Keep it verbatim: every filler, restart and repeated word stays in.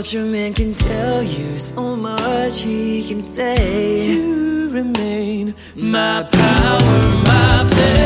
culture man can tell you so much, he can say you remain my power, my pleasure.